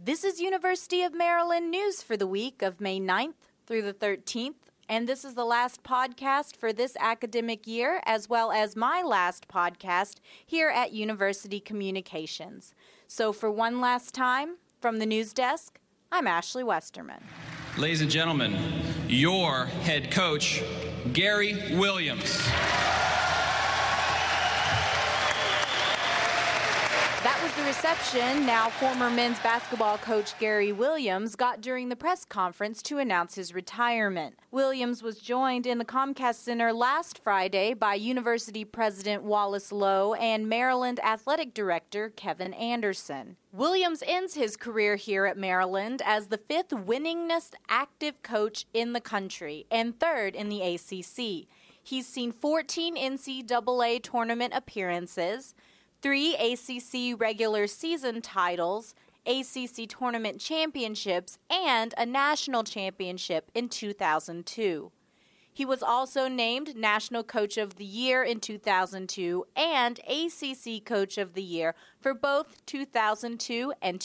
This is University of Maryland news for the week of May 9th through the 13th, and this is the last podcast for this academic year, as well as my last podcast here at University Communications. So for one last time, from the news desk, I'm Ashley Westerman. Ladies and gentlemen, your head coach, Gary Williams. That was the reception now former men's basketball coach Gary Williams got during the press conference to announce his retirement. Williams was joined in the Comcast Center last Friday by University President Wallace Lowe and Maryland Athletic Director Kevin Anderson. Williams ends his career here at Maryland as the fifth winningest active coach in the country and third in the ACC. He's seen 14 NCAA tournament appearances, 3 ACC regular season titles, ACC tournament championships, and a national championship in 2002. He was also named National Coach of the Year in 2002 and ACC Coach of the Year for both 2002 and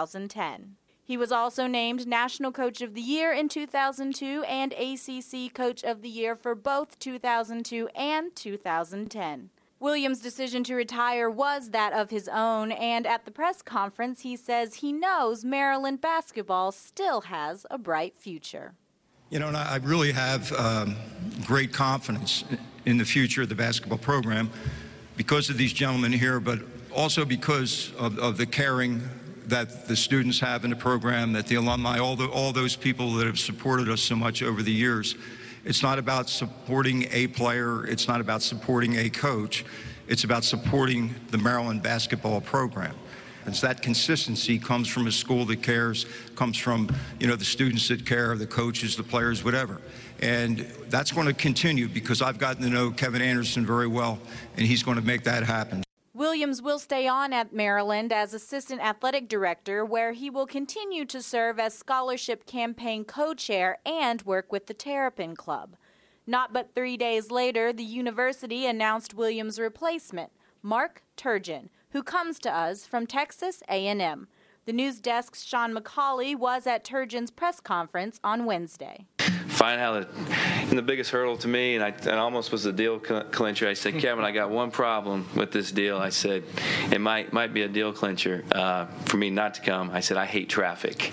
2010. He was also named National Coach of the Year in 2002 and ACC Coach of the Year for both 2002 and 2010. Williams' decision to retire was that of his own, and at the press conference he says he knows Maryland basketball still has a bright future. You know, and I really have great confidence in the future of the basketball program because of these gentlemen here, but also because of the caring that the students have in the program, that the alumni, all those people that have supported us so much over the years. It's not about supporting a player. It's not about supporting a coach. It's about supporting the Maryland basketball program. And so that consistency comes from a school that cares, comes from, the students that care, the coaches, the players, whatever. And that's going to continue because I've gotten to know Kevin Anderson very well, and he's going to make that happen. Williams will stay on at Maryland as Assistant Athletic Director, where he will continue to serve as Scholarship Campaign Co-Chair and work with the Terrapin Club. Not but 3 days later, the university announced Williams' replacement, Mark Turgeon, who comes to us from Texas A&M. The news desk's Sean McCauley was at Turgeon's press conference on Wednesday. Find out the biggest hurdle to me, and I almost was a deal clincher. I said, Kevin, I got one problem with this deal. I said, it might be a deal clincher for me not to come. I said, I hate traffic.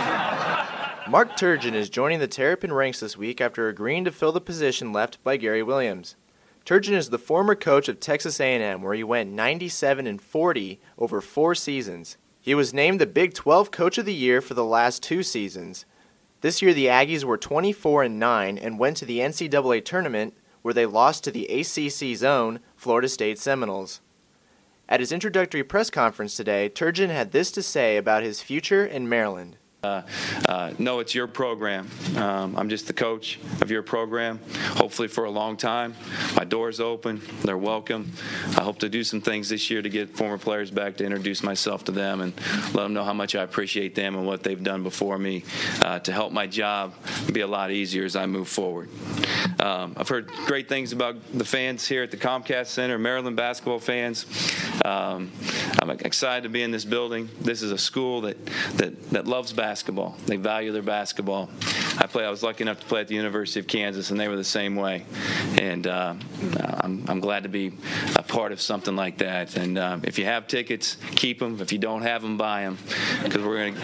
Mark Turgeon is joining the Terrapin ranks this week after agreeing to fill the position left by Gary Williams. Turgeon is the former coach of Texas A&M, where he went 97-40 over 4 seasons. He was named the Big 12 Coach of the Year for the last 2 seasons. This year, the Aggies were 24-9 and went to the NCAA tournament, where they lost to the ACC's own Florida State Seminoles. At his introductory press conference today, Turgeon had this to say about his future in Maryland. No, it's your program. I'm just the coach of your program, hopefully for a long time. My door's open. They're welcome. I hope to do some things this year to get former players back, to introduce myself to them and let them know how much I appreciate them and what they've done before me to help my job be a lot easier as I move forward. I've heard great things about the fans here at the Comcast Center, Maryland basketball fans. I'm excited to be in this building. This is a school that loves basketball. They value their basketball. I was lucky enough to play at the University of Kansas, and they were the same way. And I'm glad to be a part of something like that. And if you have tickets, keep them. If you don't have them, buy them, because we're going to.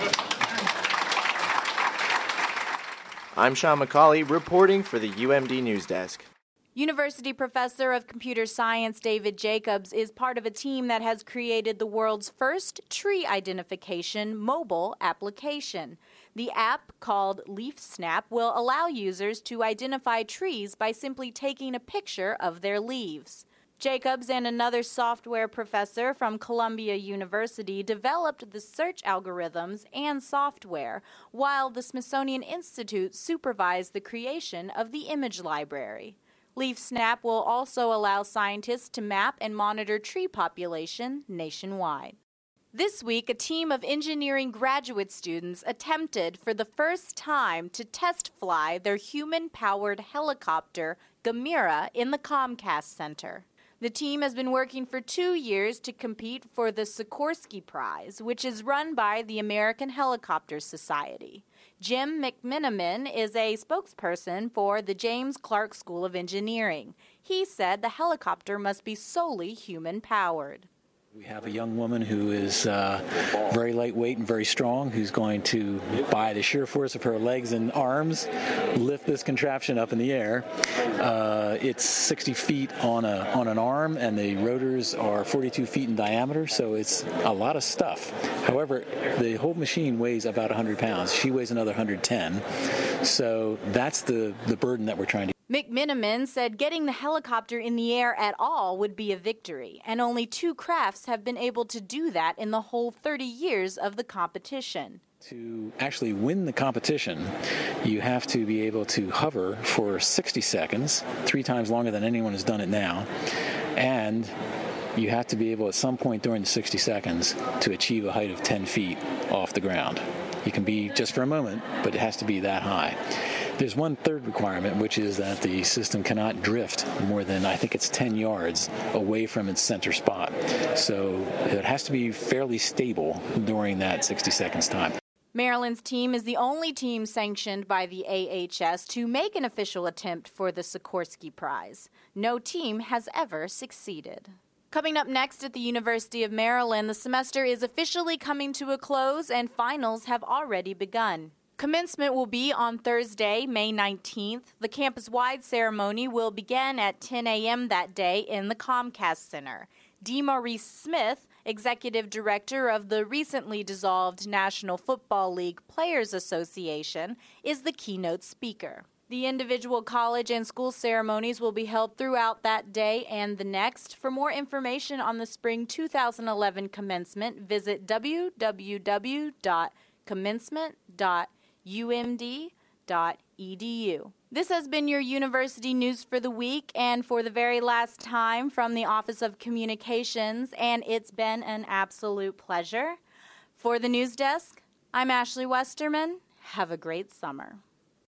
I'm Sean McCauley reporting for the UMD News Desk. University Professor of Computer Science David Jacobs is part of a team that has created the world's first tree identification mobile application. The app, called LeafSnap, will allow users to identify trees by simply taking a picture of their leaves. Jacobs and another software professor from Columbia University developed the search algorithms and software, while the Smithsonian Institute supervised the creation of the image library. LeafSnap will also allow scientists to map and monitor tree population nationwide. This week, a team of engineering graduate students attempted for the first time to test fly their human-powered helicopter, Gamera, in the Comcast Center. The team has been working for 2 years to compete for the Sikorsky Prize, which is run by the American Helicopter Society. Jim McMenamin is a spokesperson for the James Clark School of Engineering. He said the helicopter must be solely human-powered. We have a young woman who is very lightweight and very strong, who's going to, by the sheer force of her legs and arms, lift this contraption up in the air. It's 60 feet on an arm, and the rotors are 42 feet in diameter, so it's a lot of stuff. However, the whole machine weighs about 100 pounds. She weighs another 110, so that's the burden that we're trying to. McMenamin said getting the helicopter in the air at all would be a victory, and only 2 crafts have been able to do that in the whole 30 years of the competition. To actually win the competition, you have to be able to hover for 60 seconds, 3 times longer than anyone has done it now, and you have to be able at some point during the 60 seconds to achieve a height of 10 feet off the ground. You can be just for a moment, but it has to be that high. There's one third requirement, which is that the system cannot drift more than, I think it's 10 yards away from its center spot. So it has to be fairly stable during that 60 seconds time. Maryland's team is the only team sanctioned by the AHS to make an official attempt for the Sikorsky Prize. No team has ever succeeded. Coming up next at the University of Maryland, the semester is officially coming to a close and finals have already begun. Commencement will be on Thursday, May 19th. The campus-wide ceremony will begin at 10 a.m. that day in the Comcast Center. DeMaurice Smith, Executive Director of the recently dissolved National Football League Players Association, is the keynote speaker. The individual college and school ceremonies will be held throughout that day and the next. For more information on the spring 2011 commencement, visit www.commencement.umd.edu. This has been your University News for the week and for the very last time from the Office of Communications, and it's been an absolute pleasure. For the News Desk, I'm Ashley Westerman. Have a great summer.